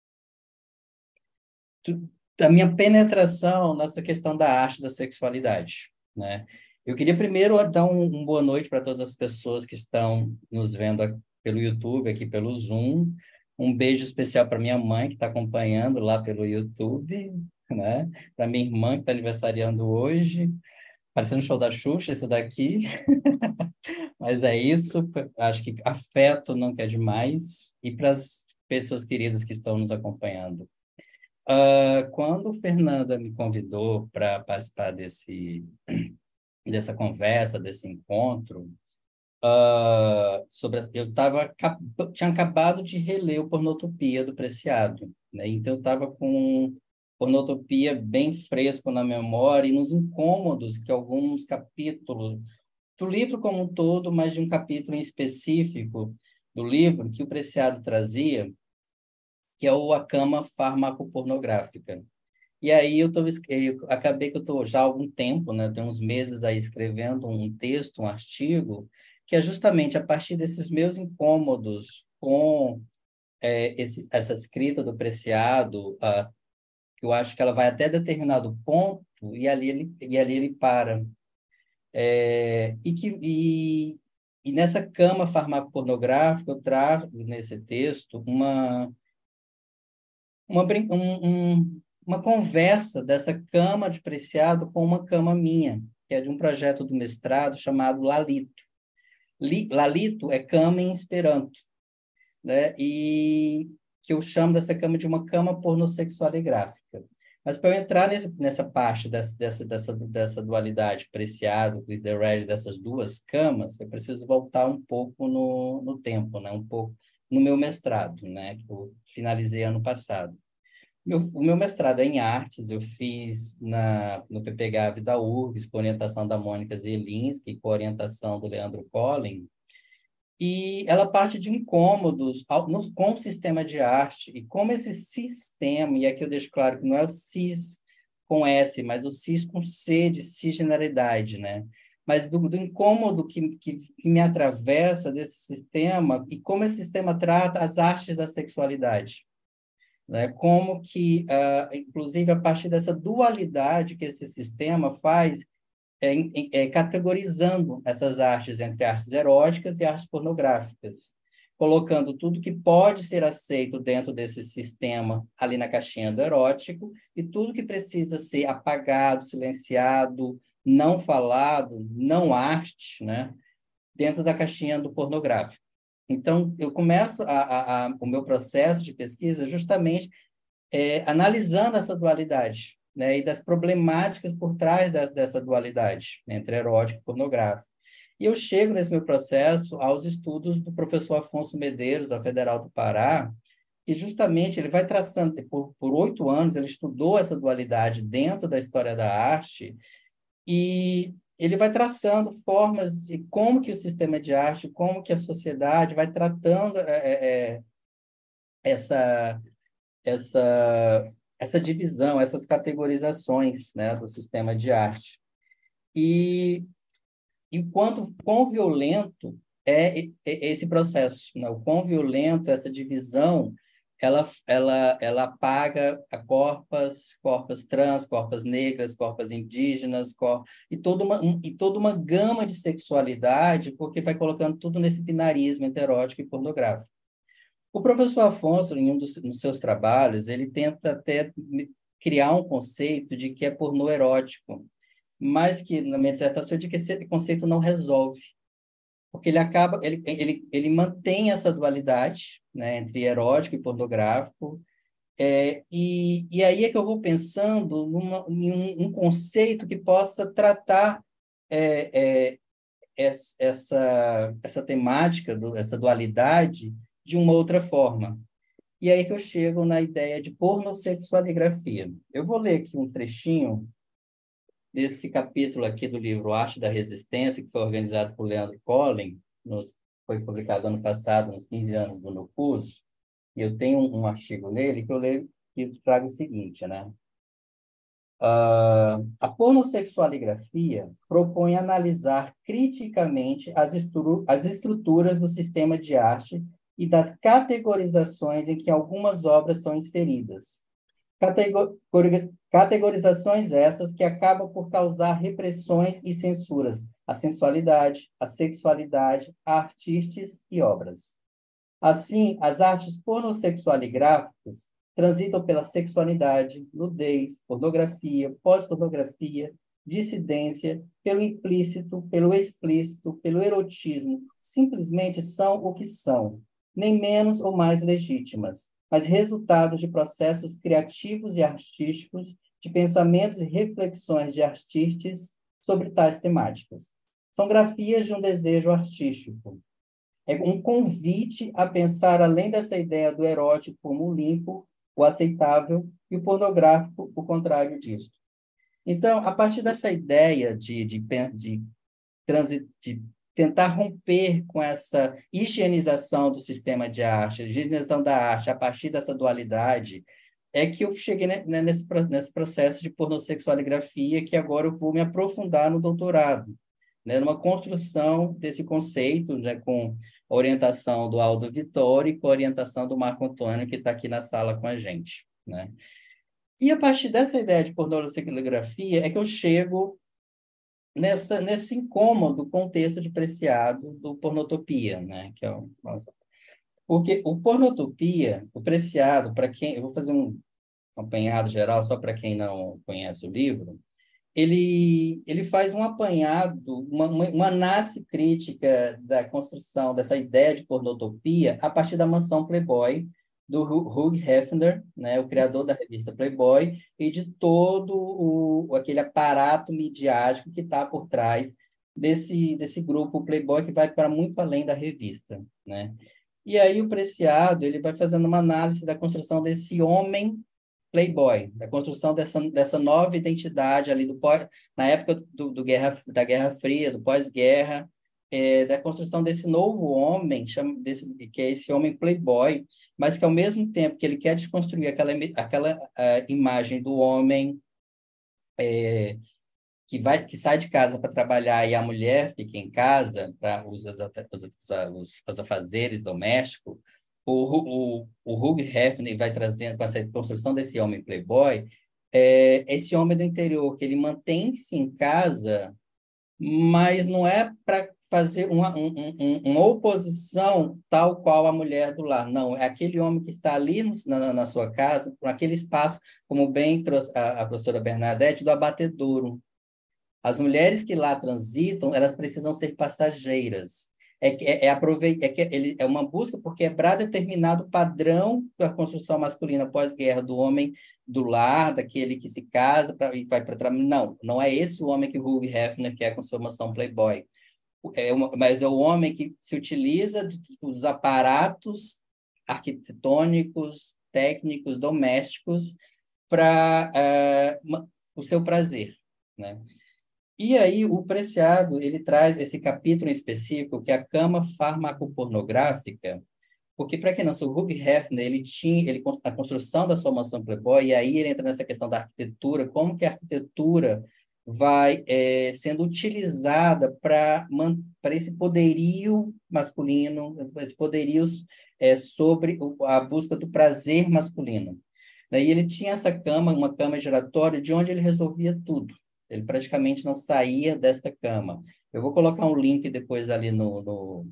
do, da minha penetração nessa questão da arte da sexualidade, né? Eu queria primeiro dar um, um boa noite para todas as pessoas que estão nos vendo aqui pelo YouTube, aqui pelo Zoom. Um beijo especial para minha mãe, que está acompanhando lá pelo YouTube, né? Para minha irmã, que está aniversariando hoje. Parecendo um show da Xuxa, esse daqui. Mas é isso, acho que afeto não quer demais. E para as pessoas queridas que estão nos acompanhando. Uh, quando Fernanda me convidou para participar desse, dessa conversa, desse encontro, uh, sobre, eu tava, tinha acabado de reler o Pornotopia do Preciado, né? Então eu estava com Pornotopia bem fresco na memória e nos incômodos que alguns capítulos do livro como um todo, mas de um capítulo em específico do livro que o Preciado trazia, que é o A Cama Farmacopornográfica. E aí eu, tô, eu acabei que eu estou já há algum tempo, né, tem uns meses aí escrevendo um texto, um artigo, que é justamente a partir desses meus incômodos com é, esse, essa escrita do Preciado, uh, que eu acho que ela vai até determinado ponto e ali ele, e ali ele para. É, e, que, e, e nessa cama farmacopornográfica eu trago nesse texto uma, uma, um, um, uma conversa dessa cama de Preciado com uma cama minha, que é de um projeto do mestrado chamado Lalito. Li, Lalito é cama em Esperanto, né? E que eu chamo dessa cama de uma cama pornossexual e gráfica. Mas para eu entrar nesse, nessa parte dessa, dessa, dessa, dessa dualidade Preciado, Chris Derrida, dessas duas camas, eu preciso voltar um pouco no, no tempo, né? Um pouco no meu mestrado, né? Que eu finalizei ano passado. Meu, o meu mestrado é em artes, eu fiz na, no P P G A V da U F R G S, com orientação da Mônica Zielinski, com orientação do Leandro Collin, e ela parte de incômodos ao, no, com o sistema de arte, e como esse sistema, e aqui eu deixo claro que não é o cis com S, mas o cis com C, de cisgeneralidade, né? Mas do, do incômodo que, que, que me atravessa desse sistema, e como esse sistema trata as artes da sexualidade. Né? Como que, uh, inclusive, a partir dessa dualidade que esse sistema faz, é, é, categorizando essas artes entre artes eróticas e artes pornográficas, colocando tudo que pode ser aceito dentro desse sistema ali na caixinha do erótico e tudo que precisa ser apagado, silenciado, não falado, não arte, né? Dentro da caixinha do pornográfico. Então, eu começo a, a, a, o meu processo de pesquisa justamente é, analisando essa dualidade, né, e das problemáticas por trás da, dessa dualidade entre erótico e pornográfico. E eu chego nesse meu processo aos estudos do professor Afonso Medeiros, da Federal do Pará, e justamente ele vai traçando, por, por oito anos, ele estudou essa dualidade dentro da história da arte, e ele vai traçando formas de como que o sistema de arte, como que a sociedade vai tratando é, é, essa, essa, essa divisão, essas categorizações, né, do sistema de arte. E enquanto quão violento é esse processo, né? O quão violento essa divisão, ela, ela, ela apaga a corpas, corpas trans, corpas negras, corpas indígenas, cor... e, toda uma, um, e toda uma gama de sexualidade, porque vai colocando tudo nesse binarismo entre erótico e pornográfico. O professor Afonso, em um dos nos seus trabalhos, ele tenta até criar um conceito de que é pornô erótico, mas que, na minha dissertação, eu digo que esse conceito não resolve, porque ele acaba, ele, ele, ele mantém essa dualidade, né, entre erótico e pornográfico, é, e, e aí é que eu vou pensando numa, em um, um conceito que possa tratar é, é, essa, essa temática, do, essa dualidade, de uma outra forma. E aí que eu chego na ideia de pornossexualigrafia. Eu vou ler aqui um trechinho desse capítulo aqui do livro Arte da Resistência, que foi organizado por Leandro Collin, nos, foi publicado ano passado, nos quinze anos do meu curso, e eu tenho um, um artigo nele que eu leio, que trago o seguinte, né? Uh, a pornossexualigrafia propõe analisar criticamente as, estru as estruturas do sistema de arte e das categorizações em que algumas obras são inseridas. Categor categorizações essas que acabam por causar repressões e censuras à sensualidade, à sexualidade, a artistas e obras. Assim, as artes pornossexualigráficas transitam pela sexualidade, nudez, pornografia, pós-pornografia, dissidência, pelo implícito, pelo explícito, pelo erotismo. Simplesmente são o que são, nem menos ou mais legítimas, mas resultados de processos criativos e artísticos, de pensamentos e reflexões de artistas sobre tais temáticas. São grafias de um desejo artístico. É um convite a pensar além dessa ideia do erótico como o limpo, o aceitável, e o pornográfico, o contrário disso. Então, a partir dessa ideia de, de, de, transi, de tentar romper com essa higienização do sistema de arte, a higienização da arte, a partir dessa dualidade, é que eu cheguei nesse, nesse processo de pornossexualigrafia, que agora eu vou me aprofundar no doutorado, né, numa construção desse conceito, né, com a orientação do Aldo Vittori e com a orientação do Marco Antônio, que está aqui na sala com a gente, né? E a partir dessa ideia de pornossexualigrafia é que eu chego nessa, nesse incômodo contexto de Preciado do Pornotopia, né? Que é o, porque o Pornotopia, o Preciado, para quem... Eu vou fazer um apanhado geral, só para quem não conhece o livro. Ele, ele faz um apanhado, uma, uma, uma análise crítica da construção dessa ideia de pornotopia a partir da Mansão Playboy, do Hugh Hefner, né, o criador da revista Playboy, e de todo o, aquele aparato midiático que está por trás desse, desse grupo Playboy, que vai para muito além da revista, né? E aí o Preciado, ele vai fazendo uma análise da construção desse homem Playboy, da construção dessa, dessa nova identidade ali do pós, na época do, do guerra, da Guerra Fria, do pós-guerra, é, da construção desse novo homem, chama, desse, que é esse homem Playboy, mas que ao mesmo tempo que ele quer desconstruir aquela, aquela uh, imagem do homem é, que, vai, que sai de casa para trabalhar e a mulher fica em casa para os, os, os, os afazeres domésticos, o, o, o Hugh Hefner vai trazendo, com essa construção desse homem Playboy, é, esse homem do interior, que ele mantém-se em casa, mas não é para fazer uma, um, um, uma oposição tal qual a mulher do lar. Não, é aquele homem que está ali no, na, na sua casa, naquele espaço, como bem trouxe a, a professora Bernadette, do abatedouro. As mulheres que lá transitam, elas precisam ser passageiras. É, é, é, aproveitar, é, que ele, é uma busca por quebrar determinado padrão da construção masculina pós-guerra, do homem do lar, daquele que se casa pra, e vai para trabalhar. Não, não é esse o homem que o Hugh Hefner quer com sua formação Playboy. É uma, mas é o homem que se utiliza dos aparatos arquitetônicos, técnicos, domésticos para uh, o seu prazer, né? E aí o Preciado, ele traz esse capítulo em específico, que é a cama farmacopornográfica, porque, para quem não sabe, o Hugh Hefner, ele tinha ele, a construção da sua mansão Playboy, e aí ele entra nessa questão da arquitetura, como que a arquitetura vai é, sendo utilizada para esse poderio masculino, esse poderio é, sobre a busca do prazer masculino. Daí ele tinha essa cama, uma cama giratória, de onde ele resolvia tudo. Ele praticamente não saía desta cama. Eu vou colocar um link depois ali no, no,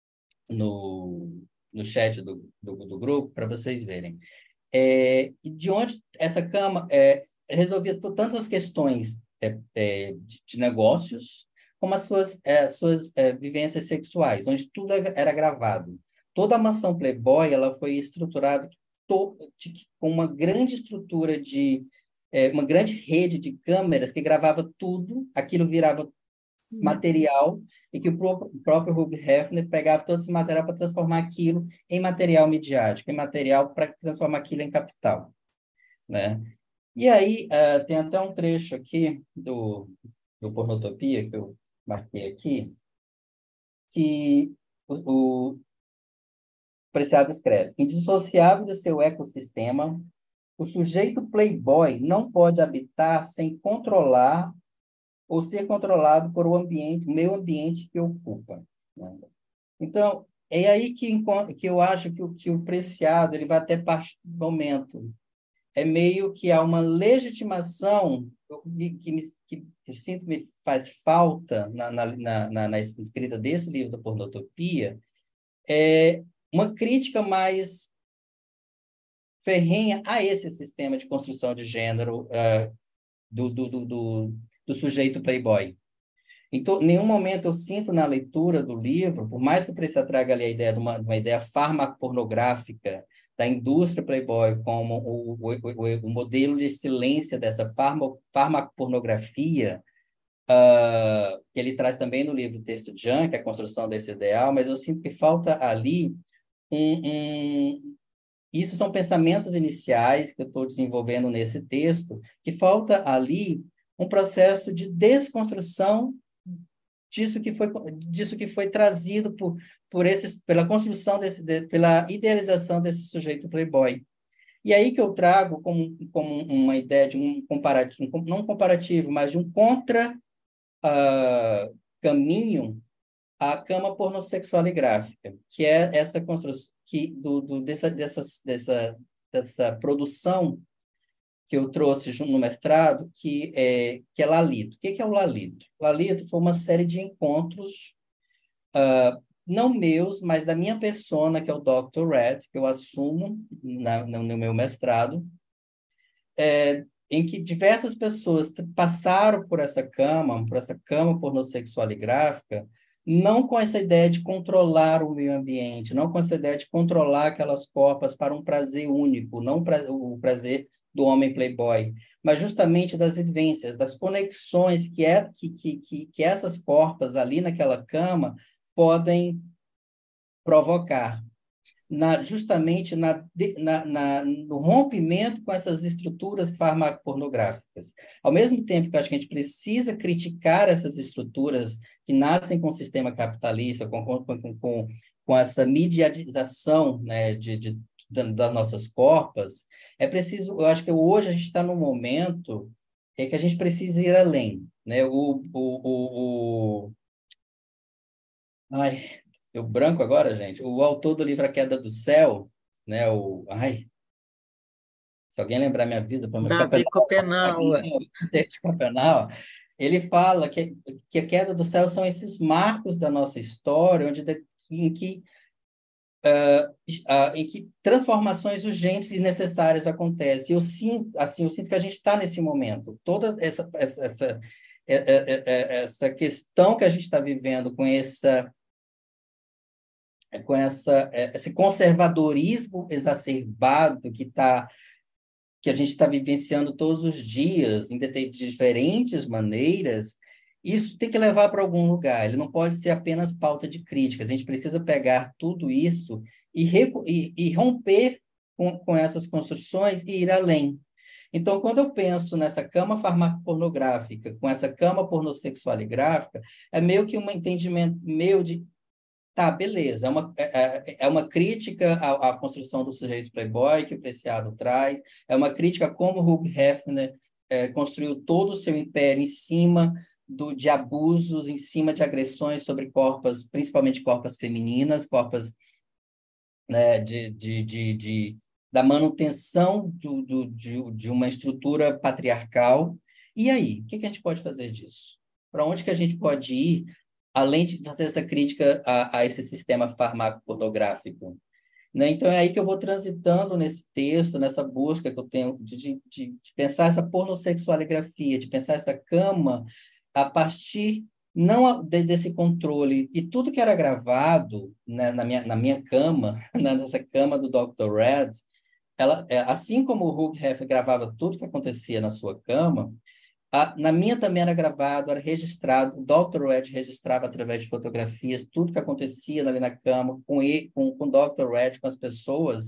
no, no chat do, do, do grupo para vocês verem. É, e de onde essa cama é, resolvia tantas as questões é, é, de, de negócios, como as suas, é, suas é, vivências sexuais, onde tudo era gravado. Toda a mansão Playboy ela foi estruturada to, de, com uma grande estrutura de É, uma grande rede de câmeras que gravava tudo, aquilo virava material, e que o próprio, o próprio Hugh Hefner pegava todo esse material para transformar aquilo em material midiático, em material para transformar aquilo em capital, né? E aí, uh, tem até um trecho aqui do, do Pornotopia, que eu marquei aqui, que o, o Preciado escreve: indissociável do seu ecossistema, o sujeito playboy não pode habitar sem controlar ou ser controlado por o ambiente, o meio ambiente que ocupa, né? Então, é aí que, que eu acho que o, que o Preciado ele vai até parte do momento. É meio que há uma legitimação que, me, que eu sinto me faz falta na, na, na, na escrita desse livro da Pornotopia, é uma crítica mais ferrenha a esse sistema de construção de gênero uh, do, do, do, do, do sujeito playboy. Então, em nenhum momento eu sinto na leitura do livro, por mais que o Preciado traga ali a ideia de uma, uma ideia farmacopornográfica da indústria playboy como o, o, o, o modelo de excelência dessa farmacopornografia, uh, que ele traz também no livro Texto Jan, que é a construção desse ideal, mas eu sinto que falta ali um... um Isso são pensamentos iniciais que eu estou desenvolvendo nesse texto, que falta ali um processo de desconstrução disso que foi, disso que foi trazido por, por esses, pela construção, desse, de, pela idealização desse sujeito playboy. E aí que eu trago como, como uma ideia de um comparativo, não um comparativo, mas de um contra-caminho, uh, a cama pornossexual e gráfica, que é essa construção, que do, do, dessa, dessas, dessa, dessa produção que eu trouxe no mestrado, que é, que é Lalito. O que é o Lalito? Lalito foi uma série de encontros, uh, não meus, mas da minha persona, que é o doutor Red, que eu assumo na, no meu mestrado, é, em que diversas pessoas passaram por essa cama, por essa cama pornossexual e gráfica, não com essa ideia de controlar o meio ambiente, não com essa ideia de controlar aquelas copas para um prazer único, não pra, o prazer do homem playboy, mas justamente das vivências, das conexões que, é, que, que, que, que essas corpas ali naquela cama podem provocar. Na, justamente na, na, na, no rompimento com essas estruturas farmacopornográficas. Ao mesmo tempo que eu acho que a gente precisa criticar essas estruturas que nascem com o sistema capitalista, com, com, com, com essa mediatização, né, de, de, das nossas corpas, é preciso, eu acho que hoje a gente está num momento é que a gente precisa ir além. Né? O, o, o, o... Ai... Eu branco agora, gente. O autor do livro A Queda do Céu, né? O, ai, se alguém lembrar, me avisa. Davi Copenau. Copenau. Ele fala que, que a queda do céu são esses marcos da nossa história, onde em que uh, uh, em que transformações urgentes e necessárias acontecem. Eu sinto, assim, eu sinto que a gente está nesse momento. Toda essa essa, essa essa questão que a gente está vivendo com essa com essa, esse conservadorismo exacerbado que, tá, que a gente está vivenciando todos os dias, em de diferentes maneiras, isso tem que levar para algum lugar. Ele não pode ser apenas pauta de críticas. A gente precisa pegar tudo isso e, e, e romper com, com essas construções e ir além. Então, quando eu penso nessa cama farmacopornográfica, com essa cama pornossexualigráfica, é meio que um entendimento meu de tá, beleza, é uma, é, é uma crítica à, à construção do sujeito playboy que o Preciado traz, é uma crítica a como Hugh Hefner é, construiu todo o seu império em cima do, de abusos, em cima de agressões sobre corpos, principalmente corpos femininas, corpos, né, de, de, de, de, da manutenção do, do, de, de uma estrutura patriarcal. E aí, o que, que a gente pode fazer disso? Para onde que a gente pode ir além de fazer essa crítica a, a esse sistema farmacopornográfico? Né? Então, é aí que eu vou transitando nesse texto, nessa busca que eu tenho de, de, de pensar essa pornossexualigrafia, de pensar essa cama a partir não de, desse controle. E tudo que era gravado, né, na, minha, na minha cama, nessa cama do doutor Red, ela, assim como o Hugh Hefner gravava tudo que acontecia na sua cama, A, na minha também era gravado, era registrado, o doutor Red registrava através de fotografias tudo que acontecia ali na cama, com ele, com, com o doutor Red, com as pessoas,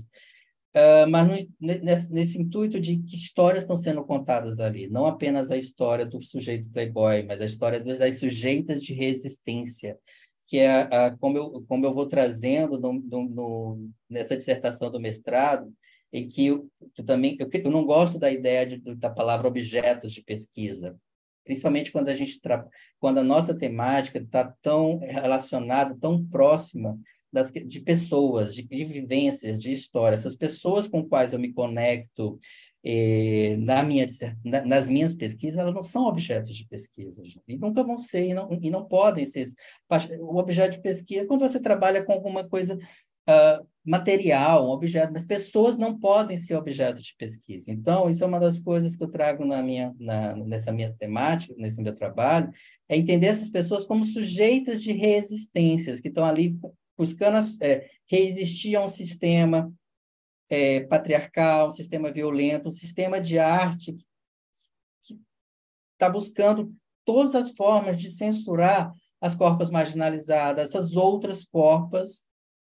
uh, mas no, nesse, nesse intuito de que histórias estão sendo contadas ali, não apenas a história do sujeito playboy, mas a história das sujeitas de resistência, que é a, como, eu, como eu vou trazendo no, no, no, nessa dissertação do mestrado, em que eu, eu também eu, eu não gosto da ideia de, da palavra objetos de pesquisa, principalmente quando a gente tra... quando a nossa temática está tão relacionada, tão próxima das, de pessoas, de, de vivências, de histórias. Essas pessoas com quais eu me conecto eh, na minha, na, nas minhas pesquisas, elas não são objetos de pesquisa, gente, e nunca vão ser, e não, e não podem ser. O objeto de pesquisa é quando você trabalha com alguma coisa Uh, material, um objeto, mas pessoas não podem ser objeto de pesquisa. Então, isso é uma das coisas que eu trago na minha, na, nessa minha temática, nesse meu trabalho, é entender essas pessoas como sujeitas de resistências, que estão ali buscando é, resistir a um sistema é, patriarcal, um sistema violento, um sistema de arte que está buscando todas as formas de censurar as corpas marginalizadas, essas outras corpas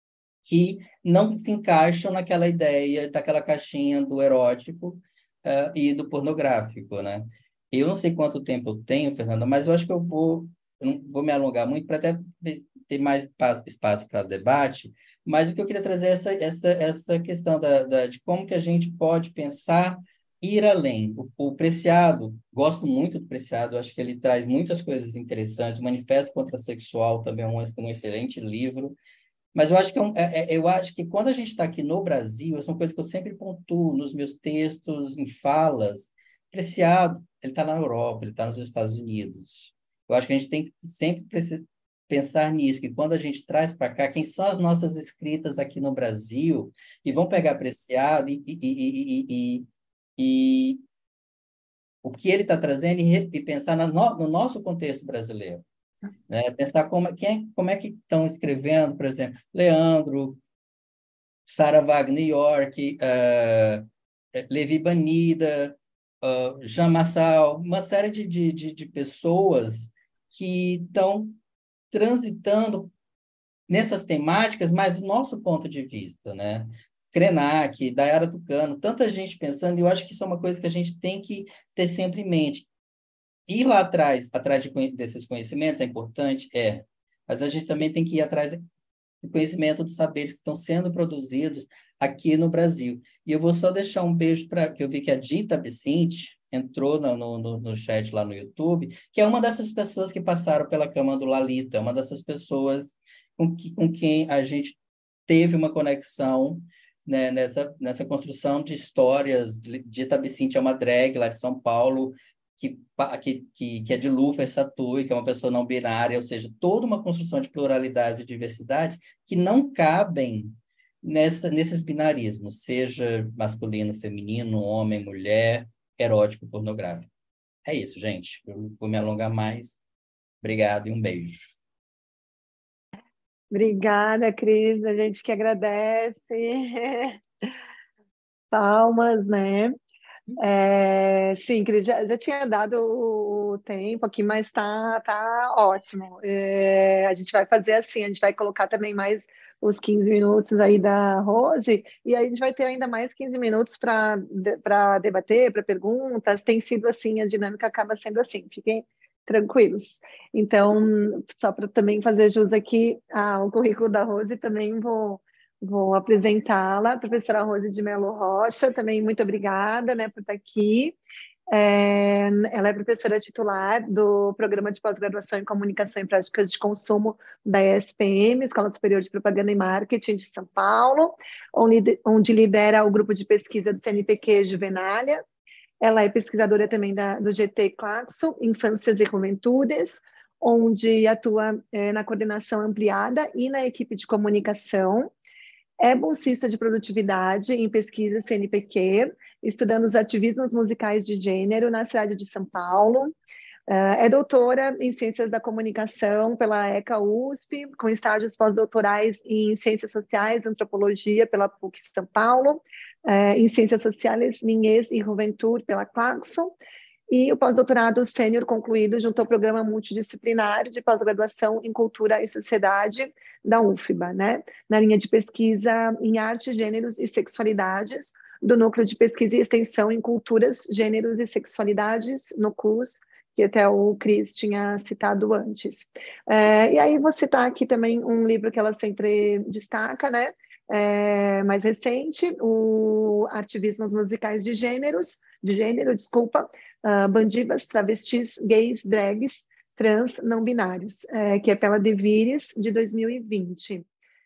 que não se encaixam naquela ideia, daquela caixinha do erótico uh, e do pornográfico, né? Eu não sei quanto tempo eu tenho, Fernanda, mas eu acho que eu vou, eu não vou me alongar muito para até ter mais espaço para debate, mas o que eu queria trazer é essa, essa, essa questão da, da, de como que a gente pode pensar ir além. O, o Preciado, gosto muito do Preciado, acho que ele traz muitas coisas interessantes. O Manifesto Contrasexual também é um, um excelente livro. Mas eu acho que, é, é, eu acho que quando a gente está aqui no Brasil, essa é uma coisa que eu sempre pontuo nos meus textos, em falas, Preciado, ele está na Europa, ele está nos Estados Unidos. Eu acho que a gente tem que sempre pensar nisso, que quando a gente traz para cá, quem são as nossas escritas aqui no Brasil, e vão pegar Preciado e, e, e, e, e, e o que ele está trazendo e, e pensar na, no, no nosso contexto brasileiro. Né? Pensar como, quem, como é que estão escrevendo, por exemplo, Leandro, Sarah Wagner York, uh, Levi Banida, uh, Jean Massal, uma série de, de, de, de pessoas que estão transitando nessas temáticas, mas do nosso ponto de vista, né? Krenak, Dayara Tucano, tanta gente pensando, e eu acho que isso é uma coisa que a gente tem que ter sempre em mente. Ir lá atrás, atrás de, desses conhecimentos é importante? É. Mas a gente também tem que ir atrás do conhecimento dos saberes que estão sendo produzidos aqui no Brasil. E eu vou só deixar um beijo para que eu vi que a Dita Vicente entrou no, no, no chat lá no YouTube, que é uma dessas pessoas que passaram pela cama do Lalita, é uma dessas pessoas com, que, com quem a gente teve uma conexão, né, nessa, nessa construção de histórias. Dita Vicente é uma drag lá de São Paulo, que, que, que é de Lufer Satui, que é uma pessoa não binária, ou seja, toda uma construção de pluralidades e diversidades que não cabem nessa, nesses binarismos, seja masculino, feminino, homem, mulher, erótico, pornográfico. É isso, gente. Eu vou me alongar mais. Obrigado e um beijo. Obrigada, Cris. A gente que agradece. Palmas, né? É, sim, Cris, já, já tinha dado o tempo aqui, mas tá, tá ótimo. É, a gente vai fazer assim, a gente vai colocar também mais os quinze minutos aí da Rose, e aí a gente vai ter ainda mais quinze minutos para para debater, para perguntas. Tem sido assim, a dinâmica acaba sendo assim, fiquem tranquilos. Então, só para também fazer jus aqui ao currículo da Rose, também vou Vou apresentá-la, a professora Rose de Mello Rocha, também muito obrigada, né, por estar aqui. É, ela é professora titular do Programa de Pós-Graduação em Comunicação e Práticas de Consumo da E S P M, Escola Superior de Propaganda e Marketing de São Paulo, onde, onde lidera o grupo de pesquisa do C N P Q Juvenália. Ela é pesquisadora também da, do G T Claxo, Infâncias e Juventudes, onde atua é, na coordenação ampliada e na equipe de comunicação. É bolsista de produtividade em pesquisa C N P Q, estudando os ativismos musicais de gênero na cidade de São Paulo. É doutora em Ciências da Comunicação pela ECA U S P, com estágios pós-doutorais em Ciências Sociais e Antropologia pela P U C São Paulo, em Ciências Sociais, Niñez e Juventude pela Claxo, e o pós-doutorado sênior concluído junto ao Programa Multidisciplinar de Pós-Graduação em Cultura e Sociedade da U F B A, né? Na linha de pesquisa em Arte, Gêneros e Sexualidades, do Núcleo de Pesquisa e Extensão em Culturas, Gêneros e Sexualidades, no C U S, que até o Cris tinha citado antes. É, e aí vou citar aqui também um livro que ela sempre destaca, né? É, mais recente, o Ativismos Musicais de Gêneros, de Gênero, desculpa, uh, Bandivas, Travestis, Gays, Drags, Trans, Não Binários, é, que é pela Devires, de dois mil e vinte.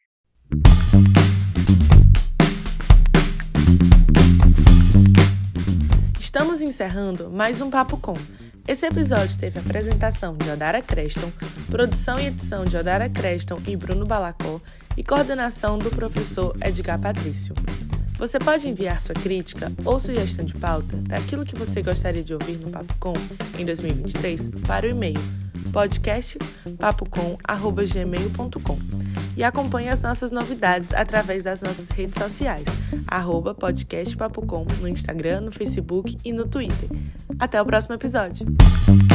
Estamos encerrando mais um Papo Com. Esse episódio teve a apresentação de Odara Creston, produção e edição de Odara Creston e Bruno Balacó e coordenação do professor Edgar Patrício. Você pode enviar sua crítica ou sugestão de pauta daquilo que você gostaria de ouvir no Papo Com em dois mil e vinte e três para o e-mail podcast papo com arroba gmail ponto com e acompanhe as nossas novidades através das nossas redes sociais, arroba podcast papo com no Instagram, no Facebook e no Twitter. Até o próximo episódio!